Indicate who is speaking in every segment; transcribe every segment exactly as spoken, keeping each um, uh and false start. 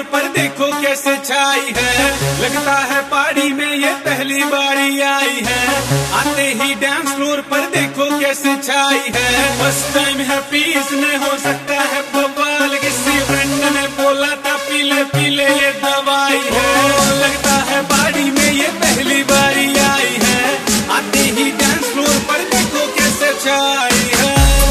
Speaker 1: पर देखो कैसे छाई है। लगता है पहाड़ी में ये पहली बारी आई है। आते ही डांस फ्लोर पर देखो कैसे छाई है। फर्स्ट टाइम है पीस ने हो सकता है बवाल। किसी फ्रेंड ने बोला था पीले पीले ये दवाई है। लगता है पहाड़ी में ये पहली बारी आई है। आते ही डांस फ्लोर पर देखो कैसे छाई है।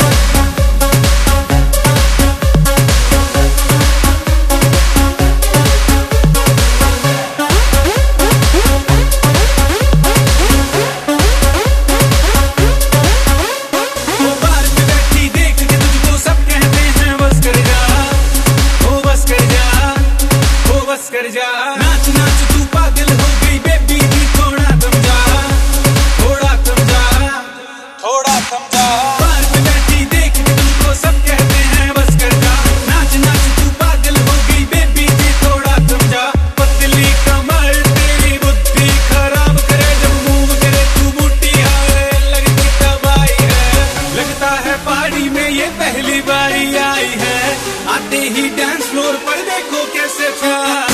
Speaker 1: कर जा नाच नाच तू पागल हो गई बेबी भी थोड़ा थम जा, थोड़ा थम जा, थोड़ा थम जा। बार पे बैठी देख के तुमको सब कहते हैं बस कर जा। नाच नाच तू पागल हो गई बेबी भी थोड़ा थम जा। पतली कमर तेरी बुद्धि खराब करे जब मूव करे तू बूटी आए लगती दवाई है। लगता है पहाड़ी में ये पहली बारी आई है। आते ही डांस फ्लोर पर देखो कैसे छाई।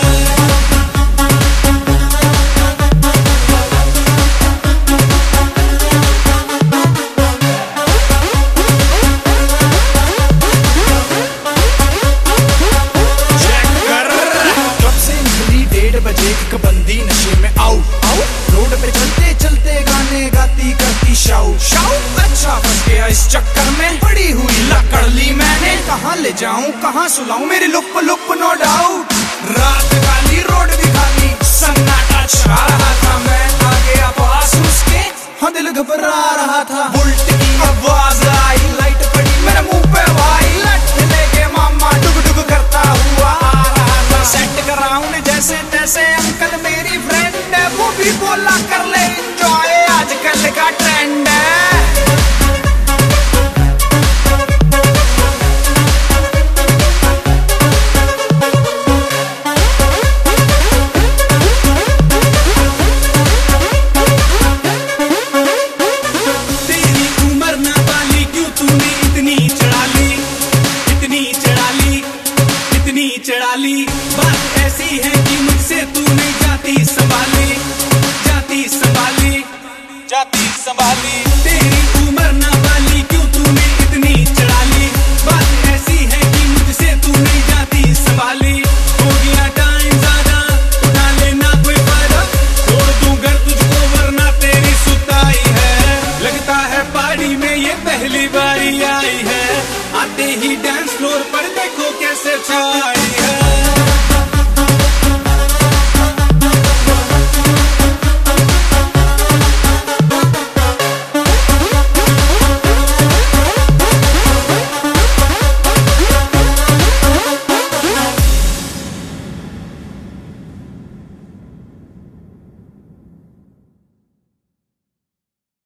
Speaker 2: बंदी नशे में आउट आउट रोड पे चलते चलते गाने गाती करती शाउट शाउट। अच्छा फंस गया इस चक्कर में पड़ी हुई लकड़ ली मैंने। कहाँ ले जाऊं कहाँ सुलाऊं मेरी लुप लुप नो डाउट। रात काली रोड भी खाली सन्नाटा छा रहा था। मैं आ गया पास उसके हाँ दिल घबरा रहा था। बुलेट की आवाज आई लाइट पड़ी मेरे मुंह पे भाई। लट लेके मामा डुग डुग करता हुआ आ रहा था। सेट कराऊं जैसे तैसे अंकल मेरी फ्रेंड है वो भी बोला कर ले एंजॉय आजकल का ट्रेंड है।
Speaker 1: तेरी उम्र ना वाली क्यों तूने इतनी चढ़ा ली, इतनी चढ़ा ली, इतनी चढ़ा ली। बात ऐसी है कि मुझसे तूने जाती संभाली, जाती संभाली, जाती संभाली। तेरी उम्र ना वाली क्यों तूने इतनी चढ़ा ली। बात ऐसी है कि मुझसे तूने जाती संभाली। हो गया टाइम ज्यादा उठा लेना कोई फायदा। छोड़ दूं घर तुझको वरना तेरी सुताई है। लगता है पहाड़ी में ये पहली बारी आई है। आते ही डांस फ्लोर पर देखो कैसे छाई।